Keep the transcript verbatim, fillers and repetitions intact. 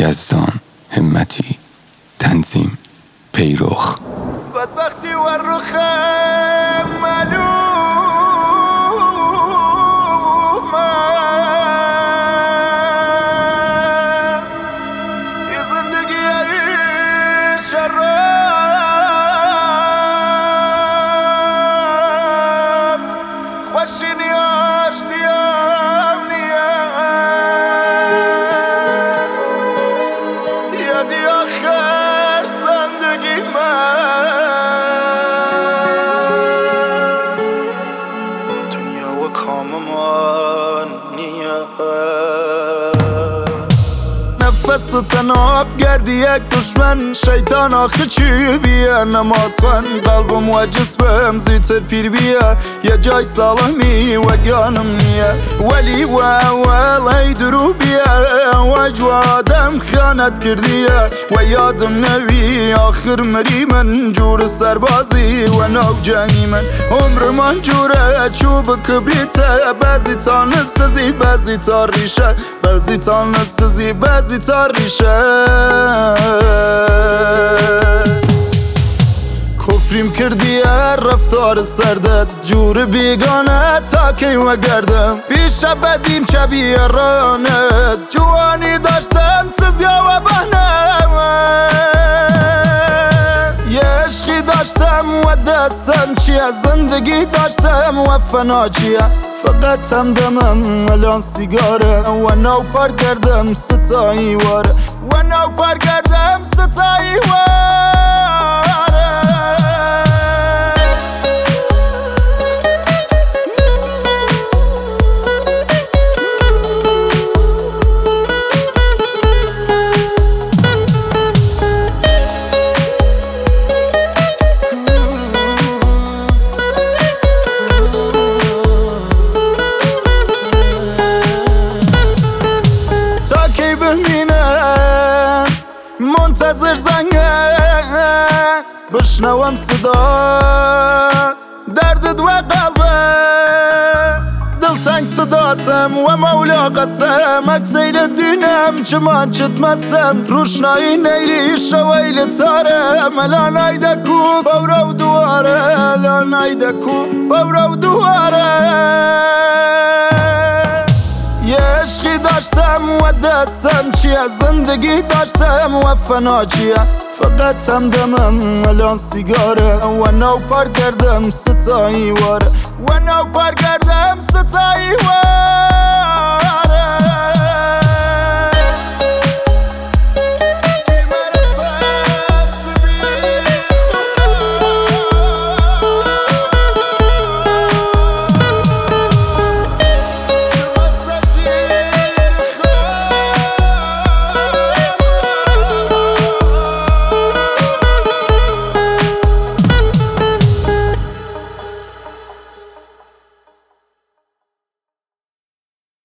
یزدان همتی تنظیم پیرخ بدبختی و رخ معلوم یه زندگی شراب خوشی نیاش دیام نیام یادی آخر زندگی من دنیا و کاممان نیام نفس و تناب گردی یک دشمن شیطان آخه چی بیه نماز خان قلبم و جسمم زیتر پیر بیه یه جای سالمی و گانم نیه ولی و اول ای درو بیه و جوادم خیانت کردیه و یادم نوی آخر مری من جور سربازی و نو جنگی من عمر من جوره چوب کبریته بعضی تا نسزی بعضی تا ریشه بعضی تا نسزی بعضی تا ریشه کفریم کردیه رفتار سردت جور بیگانه تا کی و گردم پیش بدیم چه بیرانت جوانی داشتم سزیا و بهنم یه عشقی داشتم و دستم چیه زندگی داشتم و فنا چیه فقط همدمم الان سیگاره و نو پر کردم ستایی واره و نو پر کردم ستایی واره منتظر زنگت بشنوم صدات دردت و قلبت دلتنگ صداتم و مولا قسم اکسیر دینم چمان چت مستم روشنایی نیری شویل تارم الان ایدکو باورو دواره الان ایدکو باورو دواره یه عشقی داشتم و دستم چیه زندگی داشتم و فنا چیه فقط همدمم الان سیگاره و نو پر کردم ستایی واره و نو پر کردم ستایی واره